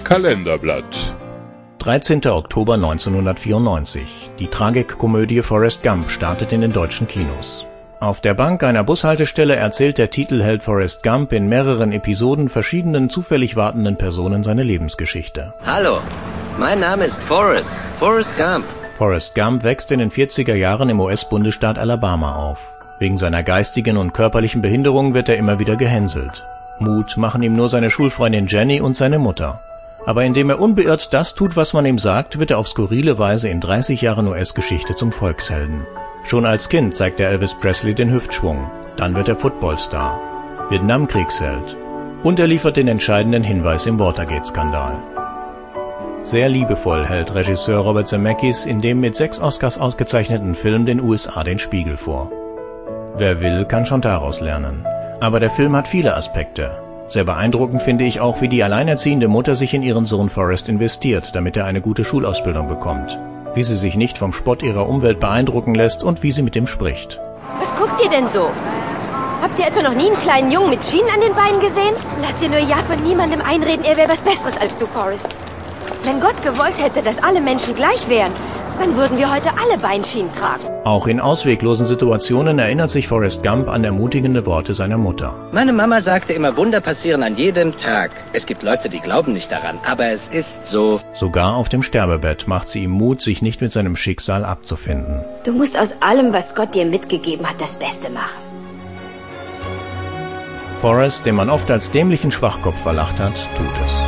Kalenderblatt. 13. Oktober 1994. Die Tragikkomödie Forrest Gump startet in den deutschen Kinos. Auf der Bank einer Bushaltestelle erzählt der Titelheld Forrest Gump in mehreren Episoden verschiedenen zufällig wartenden Personen seine Lebensgeschichte. Hallo, mein Name ist Forrest Gump. Forrest Gump wächst in den 40er Jahren im US-Bundesstaat Alabama auf. Wegen seiner geistigen und körperlichen Behinderung wird er immer wieder gehänselt. Mut machen ihm nur seine Schulfreundin Jenny und seine Mutter. Aber indem er unbeirrt das tut, was man ihm sagt, wird er auf skurrile Weise in 30 Jahren US-Geschichte zum Volkshelden. Schon als Kind zeigt er Elvis Presley den Hüftschwung. Dann wird er Footballstar, Vietnamkriegsheld und er liefert den entscheidenden Hinweis im Watergate-Skandal. Sehr liebevoll hält Regisseur Robert Zemeckis in dem mit 6 Oscars ausgezeichneten Film den USA den Spiegel vor. Wer will, kann schon daraus lernen. Aber der Film hat viele Aspekte. Sehr beeindruckend finde ich auch, wie die alleinerziehende Mutter sich in ihren Sohn Forrest investiert, damit er eine gute Schulausbildung bekommt. Wie sie sich nicht vom Spott ihrer Umwelt beeindrucken lässt und wie sie mit ihm spricht. Was guckt ihr denn so? Habt ihr etwa noch nie einen kleinen Jungen mit Schienen an den Beinen gesehen? Lass dir nur ja von niemandem einreden, er wäre was Besseres als du, Forrest. Wenn Gott gewollt hätte, dass alle Menschen gleich wären, dann würden wir heute alle Beinschienen tragen. Auch in ausweglosen Situationen erinnert sich Forrest Gump an ermutigende Worte seiner Mutter. Meine Mama sagte immer, Wunder passieren an jedem Tag. Es gibt Leute, die glauben nicht daran, aber es ist so. Sogar auf dem Sterbebett macht sie ihm Mut, sich nicht mit seinem Schicksal abzufinden. Du musst aus allem, was Gott dir mitgegeben hat, das Beste machen. Forrest, den man oft als dämlichen Schwachkopf verlacht hat, tut es.